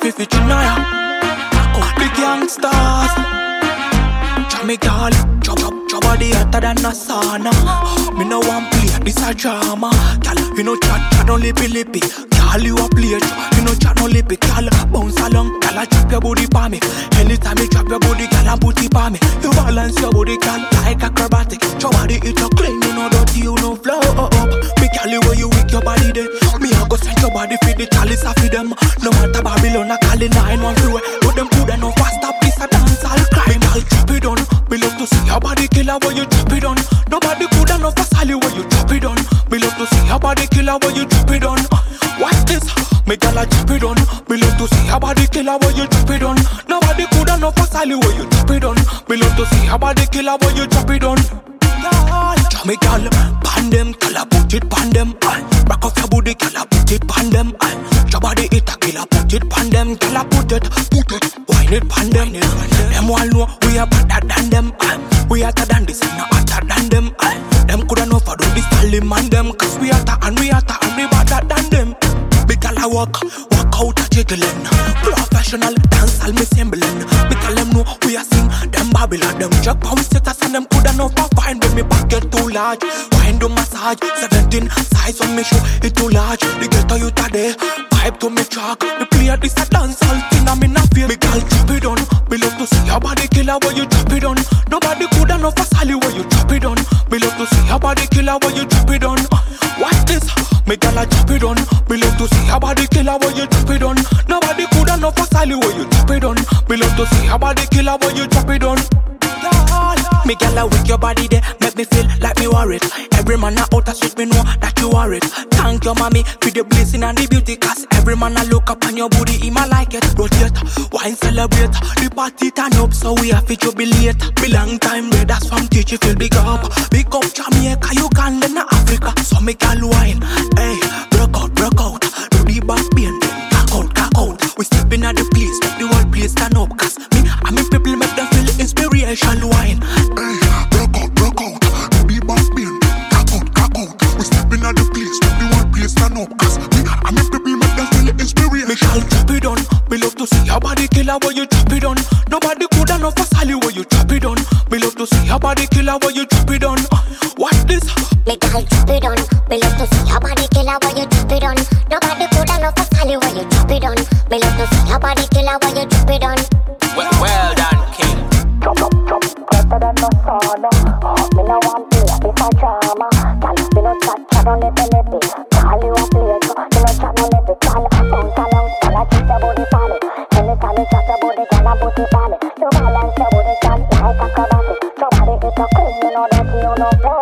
fi fi Chennai. Out the gangsters. Jamaica, your body hotter than a sauna. Me no want play, this a drama. Girl, you know chat no lippy. Girl, you a play, you know chat no lippy. Girl, bounce along, girl, I chop your booty pa me. Anytime you chop your booty, girl, I put it pa me. You balance your booty, girl, like acrobatic. Your body it a clean, you know dirty, you know flow up. Me girl, you where you weak your body there. Me a go send your body for the chalice of them. No matter Babylon, I call it 913. Put them good and no fast up, this a dance all crime. Girl, chop it on. Me love to see your body killer where you drop it on. Nobody could enough for Sally where you drop it on. Me love to see your body killer where you drop it on. What's this? Me gala drop it on. Me love to see your body killer where you drop it on. Nobody could enough for Sally where you drop it on. Me love to see your body killer where you drop it on. Me gal, pan them, killer put it pan them. Back off your booty, killer put it pan them. Your body it a killer put it pan them. Killer put it, wine it pan them. Them all know we are better than them. We hotter than this and not hotter than them. Them coulda know for do this tally man them. Cause we hotter and we better than them. Big gal I walk out a jiggling. Professional dancehall me sembling. Big gal them know we a sing. Them Babylon, them jug pound status and them coulda know for fine when me back get too large. Wine do massage, 17 size on me show it too large. The ghetto you today, pipe to me track. Me play this a dancehall thing and me not feel. Big gal drop it on. Me love to see your body killer where you drop it on. Nobody coulda know for Sally where you drop it on. Me love to see your body killer where you drop it on. What's this? Me gala drop it on. Me love to see your body killer where you drop it on. Nobody coulda know for Sally where you drop it on. Me love to see your body killer where you drop it on. Me gala with your body there, make me feel like me worried. Every man a out a sweet, me know that you are it. Thank your mommy for the blessing and the beauty. Cause every man a look up on your booty, he ma like it. Rotate, wine celebrate, the party turn up, so we have to jubilate. Be long time brothers from teach you feel big up. Big up Jamaica, Uganda and Africa. So me gal wine, hey, broke out, do the back bend, cock out. We stepping at the place, make the whole place stand up. Cause me and me people make them feel inspiration wine. Hey, broke out, do the back bend, cock out. We stepping at the place, make the whole place stand up. Cause me and me people make them feel inspiration. Me shall drop it on. Me love to see your body killer where you drop it on. Nobody coulda know for Sally where you drop it on. Me love to see your body killer where you drop it on. What's this? Me gal drop it on. Me love to see your body killer where you drop it on. Nobody coulda know for Sally where you drop it on. Me love to see your body killer where you drop it on. Well done, King. Drop, better than no sauna. Me no want play, this a drama. Gal, me no chat on the belly. Call you a play, me no chat on the gal. Bounce along, gal a chop your booty for me. Anytime you chop your booty, gal a put it for me. You balance your booty, gal, like acrobatic. Your body it a clean, you know that you know flow.